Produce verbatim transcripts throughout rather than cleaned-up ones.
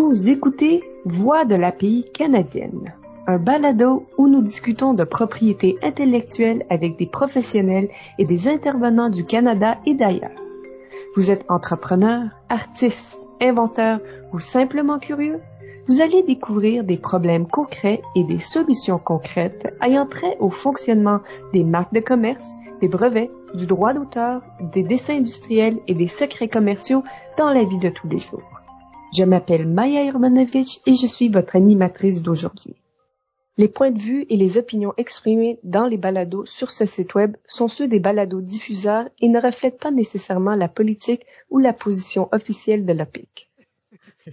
Vous écoutez Voix de l'A P I canadienne, un balado où nous discutons de propriété intellectuelle avec des professionnels et des intervenants du Canada et d'ailleurs. Vous êtes entrepreneur, artiste, inventeur ou simplement curieux? Vous allez découvrir des problèmes concrets et des solutions concrètes ayant trait au fonctionnement des marques de commerce, des brevets, du droit d'auteur, des dessins industriels et des secrets commerciaux dans la vie de tous les jours. Je m'appelle Maya Hermanovich et je suis votre animatrice d'aujourd'hui. Les points de vue et les opinions exprimées dans les balados sur ce site web sont ceux des balados diffuseurs et ne reflètent pas nécessairement la politique ou la position officielle de l'O P I C.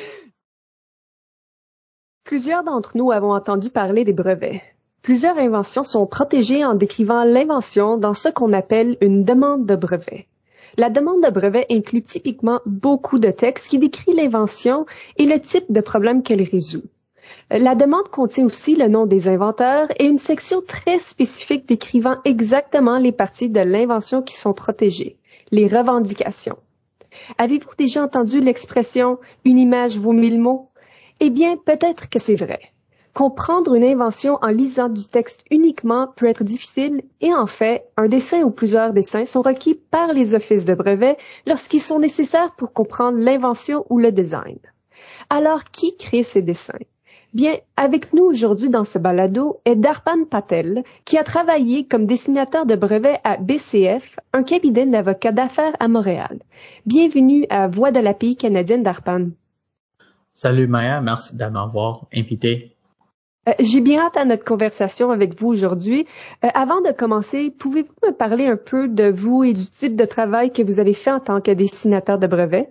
Plusieurs d'entre nous avons entendu parler des brevets. Plusieurs inventions sont protégées en décrivant l'invention dans ce qu'on appelle une demande de brevet. La demande de brevet inclut typiquement beaucoup de textes qui décrit l'invention et le type de problème qu'elle résout. La demande contient aussi le nom des inventeurs et une section très spécifique décrivant exactement les parties de l'invention qui sont protégées, les revendications. Avez-vous déjà entendu l'expression « une image vaut mille mots » ? Eh bien, peut-être que c'est vrai. Comprendre une invention en lisant du texte uniquement peut être difficile et en fait, un dessin ou plusieurs dessins sont requis par les offices de brevet lorsqu'ils sont nécessaires pour comprendre l'invention ou le design. Alors, qui crée ces dessins? Bien, avec nous aujourd'hui dans ce balado est Darpan Patel, qui a travaillé comme dessinateur de brevet à B C F, un cabinet d'avocats d'affaires à Montréal. Bienvenue à Voix de l'A P I canadienne, Darpan. Salut Maya, merci de m'avoir invité. Euh, j'ai bien hâte à notre conversation avec vous aujourd'hui. Euh, avant de commencer, pouvez-vous me parler un peu de vous et du type de travail que vous avez fait en tant que dessinateur de brevet?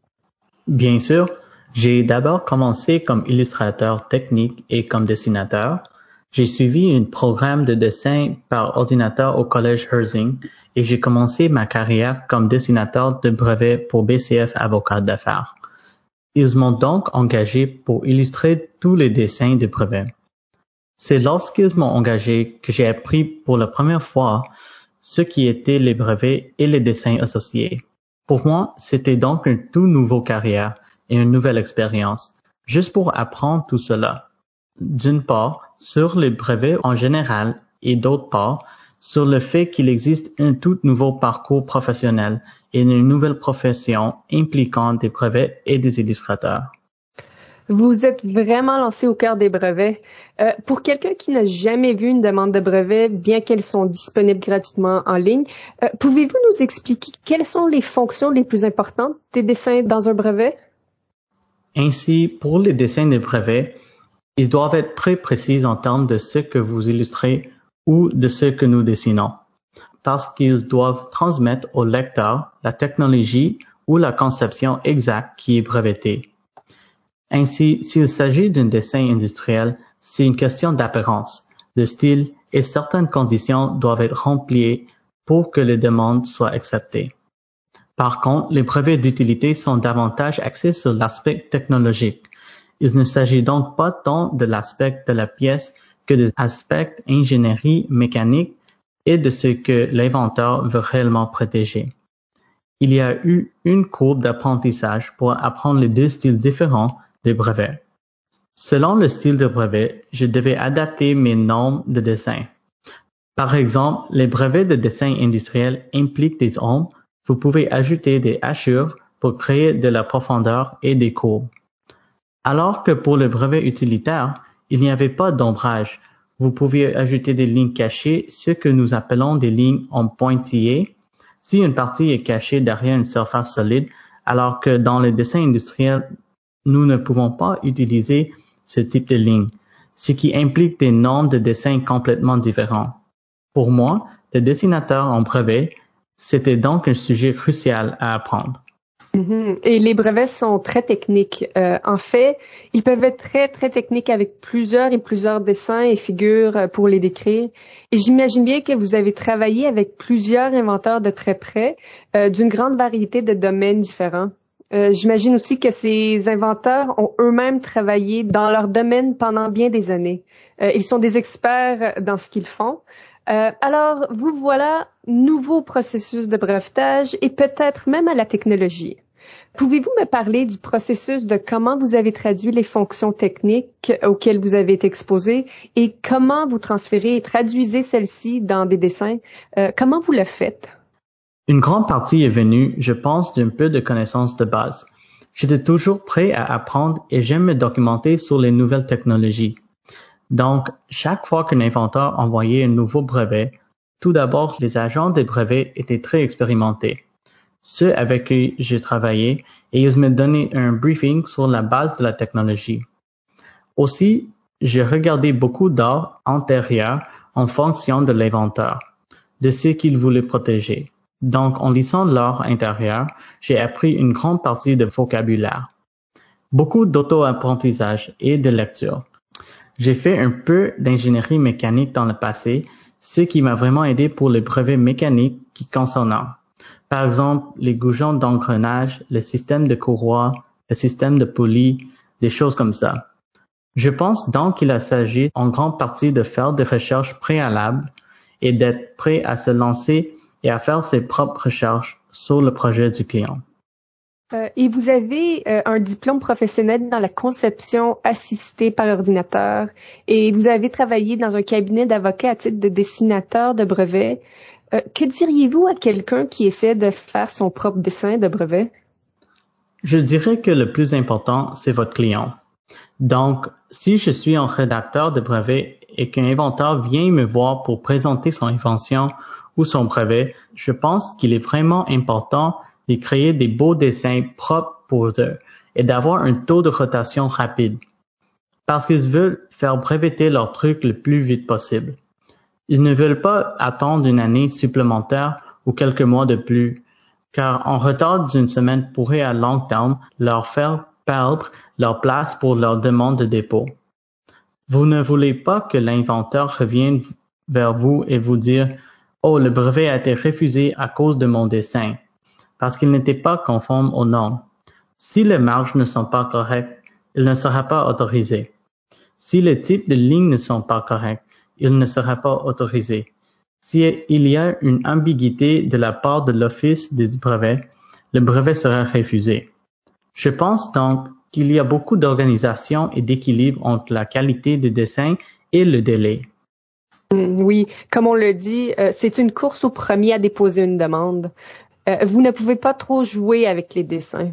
Bien sûr, j'ai d'abord commencé comme illustrateur technique et comme dessinateur. J'ai suivi un programme de dessin par ordinateur au collège Herzing et j'ai commencé ma carrière comme dessinateur de brevet pour B C F Avocats d'affaires. Ils m'ont donc engagé pour illustrer tous les dessins de brevet. C'est lorsqu'ils m'ont engagé que j'ai appris pour la première fois ce qui étaient les brevets et les dessins associés. Pour moi, c'était donc une toute nouvelle carrière et une nouvelle expérience, juste pour apprendre tout cela. D'une part, sur les brevets en général et d'autre part, sur le fait qu'il existe un tout nouveau parcours professionnel et une nouvelle profession impliquant des brevets et des illustrateurs. Vous êtes vraiment lancé au cœur des brevets. Euh, pour quelqu'un qui n'a jamais vu une demande de brevet, bien qu'elles sont disponibles gratuitement en ligne, euh, pouvez-vous nous expliquer quelles sont les fonctions les plus importantes des dessins dans un brevet? Ainsi, pour les dessins de brevet, ils doivent être très précis en termes de ce que vous illustrez ou de ce que nous dessinons, parce qu'ils doivent transmettre au lecteur la technologie ou la conception exacte qui est brevetée. Ainsi, s'il s'agit d'un dessin industriel, c'est une question d'apparence, de style et certaines conditions doivent être remplies pour que les demandes soient acceptées. Par contre, les brevets d'utilité sont davantage axés sur l'aspect technologique. Il ne s'agit donc pas tant de l'aspect de la pièce que de l'aspect ingénierie mécanique et de ce que l'inventeur veut réellement protéger. Il y a eu une courbe d'apprentissage pour apprendre les deux styles différents des brevets. Selon le style de brevet, je devais adapter mes normes de dessin. Par exemple, les brevets de dessin industriel impliquent des ombres. Vous pouvez ajouter des hachures pour créer de la profondeur et des courbes. Alors que pour le brevet utilitaire, il n'y avait pas d'ombrage. Vous pouviez ajouter des lignes cachées, ce que nous appelons des lignes en pointillés, si une partie est cachée derrière une surface solide, alors que dans les dessins industriels, nous ne pouvons pas utiliser ce type de ligne, ce qui implique des normes de dessin complètement différents. Pour moi, le dessinateur en brevet, c'était donc un sujet crucial à apprendre. Mm-hmm. Et les brevets sont très techniques. Euh, en fait, ils peuvent être très, très techniques avec plusieurs et plusieurs dessins et figures pour les décrire. Et j'imagine bien que vous avez travaillé avec plusieurs inventeurs de très près, euh, d'une grande variété de domaines différents. Euh, j'imagine aussi que ces inventeurs ont eux-mêmes travaillé dans leur domaine pendant bien des années. Euh, ils sont des experts dans ce qu'ils font. Euh, alors, vous voilà, nouveau processus de brevetage et peut-être même à la technologie. Pouvez-vous me parler du processus de comment vous avez traduit les fonctions techniques auxquelles vous avez été exposé et comment vous transférez et traduisez celles-ci dans des dessins? Euh, comment vous le faites? Une grande partie est venue, je pense, d'un peu de connaissances de base. J'étais toujours prêt à apprendre et j'aime me documenter sur les nouvelles technologies. Donc, chaque fois qu'un inventeur envoyait un nouveau brevet, tout d'abord, les agents des brevets étaient très expérimentés. Ceux avec qui j'ai travaillé et ils me donnaient un briefing sur la base de la technologie. Aussi, j'ai regardé beaucoup d'art antérieur en fonction de l'inventeur, de ce qu'il voulait protéger. Donc, en lisant l'art intérieur, j'ai appris une grande partie de vocabulaire. Beaucoup d'auto-apprentissage et de lecture. J'ai fait un peu d'ingénierie mécanique dans le passé, ce qui m'a vraiment aidé pour les brevets mécaniques qui concernent. Par exemple, les goujons d'engrenage, le système de courroie, le système de poulie, des choses comme ça. Je pense donc qu'il s'agit en grande partie de faire des recherches préalables et d'être prêt à se lancer et à faire ses propres recherches sur le projet du client. Euh, et vous avez euh, un diplôme professionnel dans la conception assistée par ordinateur et vous avez travaillé dans un cabinet d'avocats à titre de dessinateur de brevets. Euh, que diriez-vous à quelqu'un qui essaie de faire son propre dessin de brevet? Je dirais que le plus important, c'est votre client. Donc, si je suis un rédacteur de brevet et qu'un inventeur vient me voir pour présenter son invention ou son brevet, je pense qu'il est vraiment important de créer des beaux dessins propres pour eux et d'avoir un taux de rotation rapide. Parce qu'ils veulent faire breveter leur truc le plus vite possible. Ils ne veulent pas attendre une année supplémentaire ou quelques mois de plus, car un retard d'une semaine pourrait à long terme leur faire perdre leur place pour leur demande de dépôt. Vous ne voulez pas que l'inventeur revienne vers vous et vous dire « Oh, le brevet a été refusé à cause de mon dessin », parce qu'il n'était pas conforme aux normes. Si les marges ne sont pas correctes, il ne sera pas autorisé. Si les types de lignes ne sont pas corrects, il ne sera pas autorisé. S'il y a une ambiguïté de la part de l'Office des brevets, le brevet sera refusé. Je pense donc qu'il y a beaucoup d'organisation et d'équilibre entre la qualité du dessin et le délai. Oui, comme on le dit, euh, c'est une course au premier à déposer une demande. Euh, vous ne pouvez pas trop jouer avec les dessins.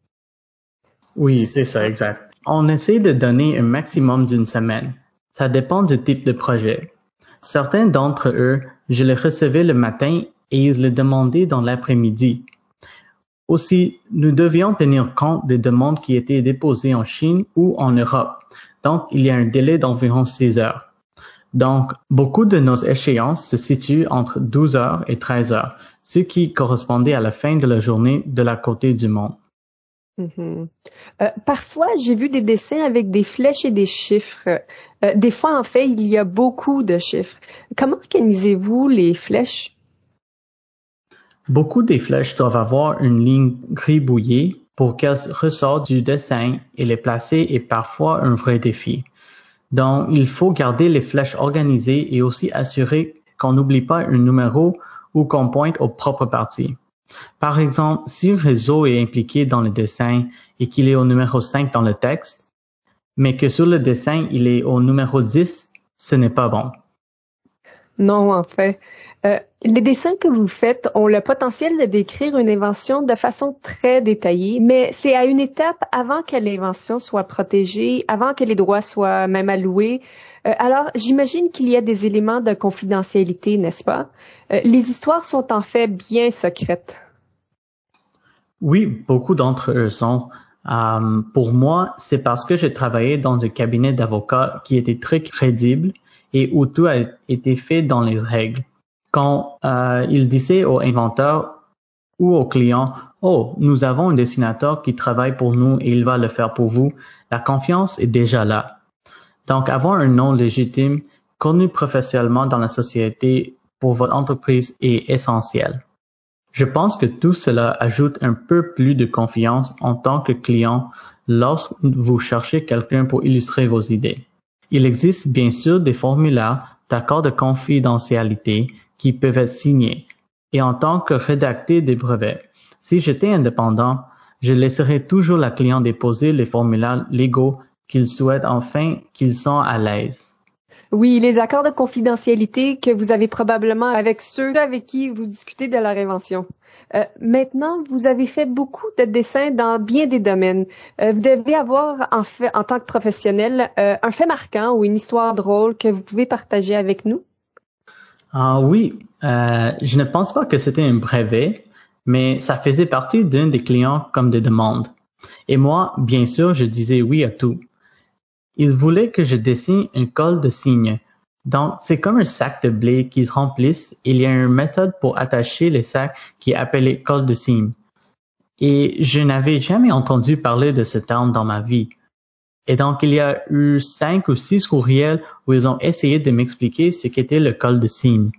Oui, c'est ça, exact. On essaie de donner un maximum d'une semaine. Ça dépend du type de projet. Certains d'entre eux, je les recevais le matin et ils les demandaient dans l'après-midi. Aussi, nous devions tenir compte des demandes qui étaient déposées en Chine ou en Europe. Donc, il y a un délai d'environ six heures. Donc, beaucoup de nos échéances se situent entre douze heures et treize heures, ce qui correspondait à la fin de la journée de la côté du monde. Mm-hmm. Euh, parfois, j'ai vu des dessins avec des flèches et des chiffres. Euh, des fois, en fait, il y a beaucoup de chiffres. Comment organisez-vous les flèches? Beaucoup des flèches doivent avoir une ligne gribouillée pour qu'elles ressortent du dessin et les placer est parfois un vrai défi. Donc, il faut garder les flèches organisées et aussi assurer qu'on n'oublie pas un numéro ou qu'on pointe aux propres parties. Par exemple, si un réseau est impliqué dans le dessin et qu'il est au numéro cinq dans le texte, mais que sur le dessin, il est au numéro dix, ce n'est pas bon. Non, en fait. Euh, les dessins que vous faites ont le potentiel de décrire une invention de façon très détaillée, mais c'est à une étape avant que l'invention soit protégée, avant que les droits soient même alloués. Euh, alors, j'imagine qu'il y a des éléments de confidentialité, n'est-ce pas? Euh, les histoires sont en fait bien secrètes. Oui, beaucoup d'entre eux sont. Euh, pour moi, c'est parce que j'ai travaillé dans un cabinet d'avocats qui était très crédible et où tout a été fait dans les règles. Quand euh, ils disaient aux inventeurs ou aux clients, « Oh, nous avons un dessinateur qui travaille pour nous et il va le faire pour vous », la confiance est déjà là. Donc, avoir un nom légitime, connu professionnellement dans la société pour votre entreprise est essentiel. Je pense que tout cela ajoute un peu plus de confiance en tant que client lorsque vous cherchez quelqu'un pour illustrer vos idées. Il existe bien sûr des formulaires d'accords de confidentialité qui peuvent être signés. Et en tant que rédacteur des brevets, si j'étais indépendant, Je laisserai toujours la cliente déposer les formulaires légaux qu'ils souhaitent afin qu'ils sont à l'aise. Oui, les accords de confidentialité que vous avez probablement avec ceux avec qui vous discutez de leur invention. Euh, maintenant, vous avez fait beaucoup de dessins dans bien des domaines. Euh, vous devez avoir, en fait, en tant que professionnel, euh, un fait marquant ou une histoire drôle que vous pouvez partager avec nous. Ah oui, euh, je ne pense pas que c'était un brevet, mais ça faisait partie d'un des clients comme des demandes. Et moi, bien sûr, je disais oui à tout. Il voulait que je dessine un col de cygne. Donc, c'est comme un sac de blé qui se remplisse. Il y a une méthode pour attacher les sacs qui est appelée col de cygne. Et je n'avais jamais entendu parler de ce terme dans ma vie. Et donc, il y a eu cinq ou six courriels où ils ont essayé de m'expliquer ce qu'était le col de cygne.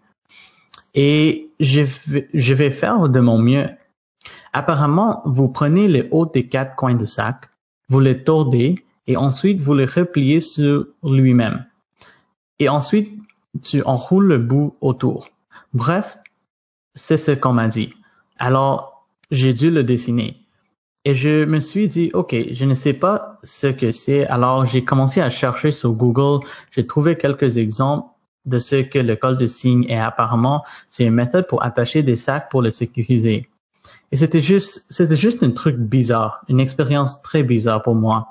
Et je vais, je vais faire de mon mieux. Apparemment, vous prenez les hauts des quatre coins de sac, vous les tordez et ensuite vous les repliez sur lui-même. Et ensuite, tu enroules le bout autour. Bref, c'est ce qu'on m'a dit. Alors, j'ai dû le dessiner. Et je me suis dit, OK, je ne sais pas ce que c'est. Alors, j'ai commencé à chercher sur Google. J'ai trouvé quelques exemples de ce que le col de cygne est. Apparemment, c'est une méthode pour attacher des sacs pour le sécuriser. Et c'était juste, c'était juste un truc bizarre, une expérience très bizarre pour moi.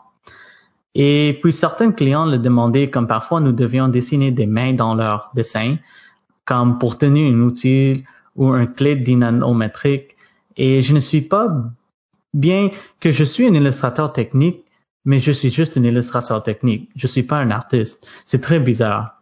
Et puis certains clients le demandaient comme parfois nous devions dessiner des mains dans leurs dessins, comme pour tenir un outil ou un clé dynamométrique. Et je ne suis pas, bien que je suis un illustrateur technique, mais je suis juste un illustrateur technique. Je suis pas un artiste. C'est très bizarre.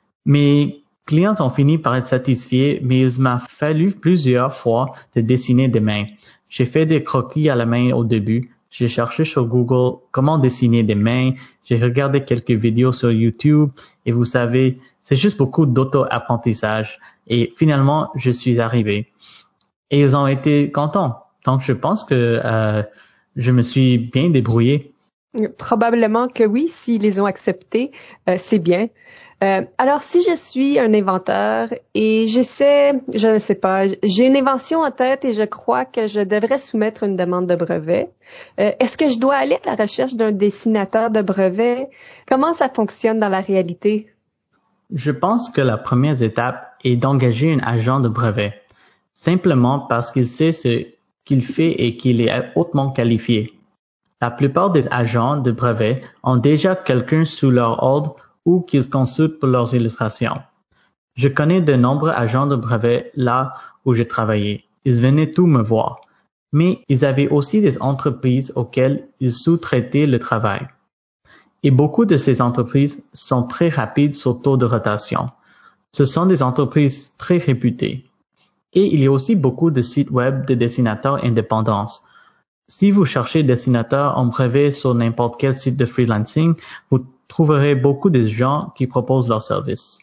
Mes clients ont fini par être satisfaits, mais il m'a fallu plusieurs fois de dessiner des mains. J'ai fait des croquis à la main au début. J'ai cherché sur Google comment dessiner des mains. J'ai regardé quelques vidéos sur YouTube et vous savez, c'est juste beaucoup d'auto-apprentissage. Et finalement, je suis arrivé. Et ils ont été contents. Donc, je pense que euh, je me suis bien débrouillé. Probablement que oui, s'ils les ont acceptés, euh, c'est bien. Euh, alors, si je suis un inventeur et j'essaie, je ne sais pas, j'ai une invention en tête et je crois que je devrais soumettre une demande de brevet, euh, est-ce que je dois aller à la recherche d'un dessinateur de brevet? Comment ça fonctionne dans la réalité? Je pense que la première étape est d'engager un agent de brevet, simplement parce qu'il sait ce qu'il fait et qu'il est hautement qualifié. La plupart des agents de brevet ont déjà quelqu'un sous leur ordre ou qu'ils consultent pour leurs illustrations. Je connais de nombreux agents de brevet là où j'ai travaillé. Ils venaient tous me voir. Mais ils avaient aussi des entreprises auxquelles ils sous-traitaient le travail. Et beaucoup de ces entreprises sont très rapides sur taux de rotation. Ce sont des entreprises très réputées. Et il y a aussi beaucoup de sites web de dessinateurs indépendants. Si vous cherchez dessinateur en brevet sur n'importe quel site de freelancing, vous trouverez beaucoup de gens qui proposent leurs services.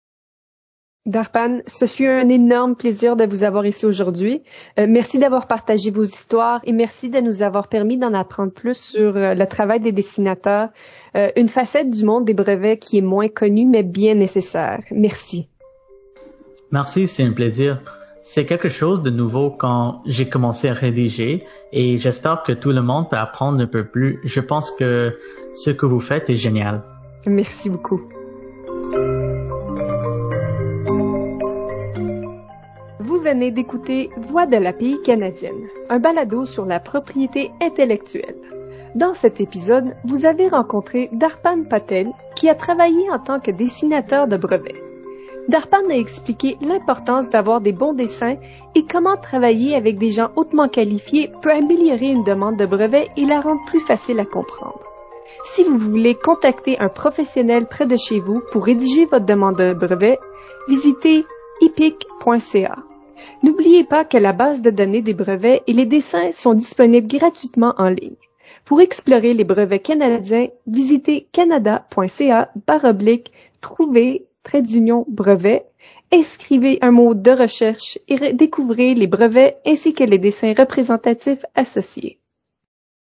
Darpan, ce fut un énorme plaisir de vous avoir ici aujourd'hui. Euh, merci d'avoir partagé vos histoires et merci de nous avoir permis d'en apprendre plus sur euh, le travail des dessinateurs, euh, une facette du monde des brevets qui est moins connue mais bien nécessaire. Merci. Merci, c'est un plaisir. C'est quelque chose de nouveau quand j'ai commencé à rédiger et j'espère que tout le monde peut apprendre un peu plus. Je pense que ce que vous faites est génial. Merci beaucoup. Vous venez d'écouter Voix de la pays canadienne, un balado sur la propriété intellectuelle. Dans cet épisode, vous avez rencontré Darpan Patel, qui a travaillé en tant que dessinateur de brevets. Darpan a expliqué l'importance d'avoir des bons dessins et comment travailler avec des gens hautement qualifiés peut améliorer une demande de brevet et la rendre plus facile à comprendre. Si vous voulez contacter un professionnel près de chez vous pour rédiger votre demande de brevet, visitez i p i c point c a. N'oubliez pas que la base de données des brevets et les dessins sont disponibles gratuitement en ligne. Pour explorer les brevets canadiens, visitez canada point c a barre oblique trouver trait d'union brevet, inscrivez un mot de recherche et découvrez les brevets ainsi que les dessins représentatifs associés.